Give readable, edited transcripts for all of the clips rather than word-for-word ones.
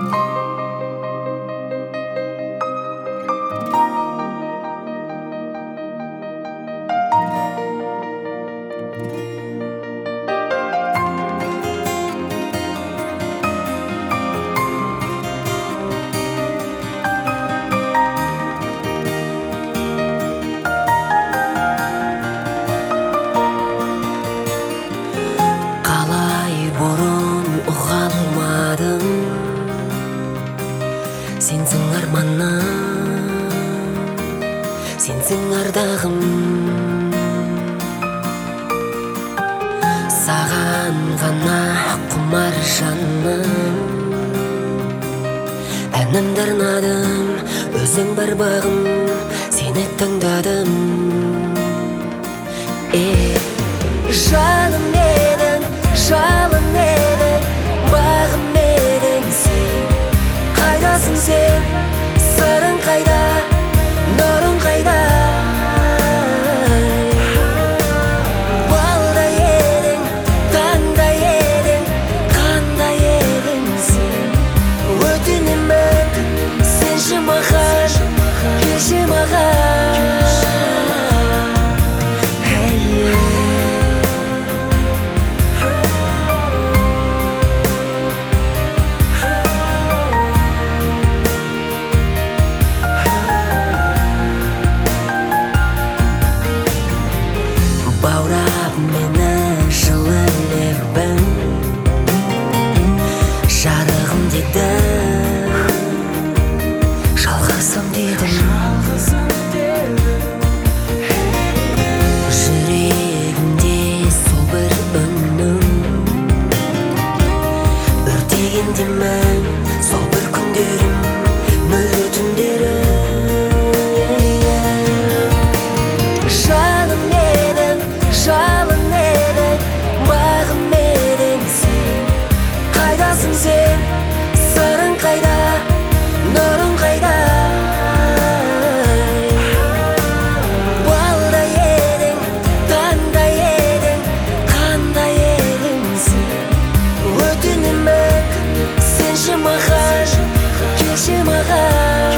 Сенсің арманым, сенсің ардағым. Саған ғана құмар жаным, әнімді арнадым, өзің бар бағым, сені таңдадым. Жаным едің, жалын едің, бағым едің сен. Қайдасың сен, сырың қайда, нұрың қайда? Балдай едің, таңдай едің, қандай едің сен. Өтінемін, сенші маған, келші маған. Баурап мені жылы лебің, жарығым деді, жалғызым дедім. Жүрегімде сол бір үнің, өртегендемін сол бір күндерім, мүлде түндерім. Жаным едің, жалын едің, бағым едің сен. Қайдасың сен, сырың қайда, нұрың қайда? Балдай едің, таңдай едің, қандай едің сен. Өтінемін, сенші маған, келші маған.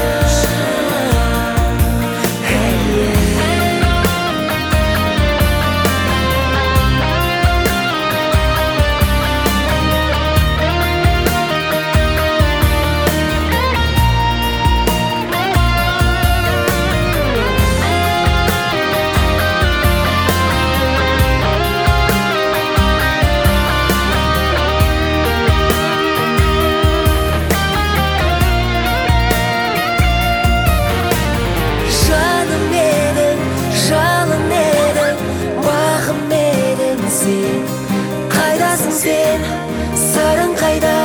Қайдасың сен, сырың қайда?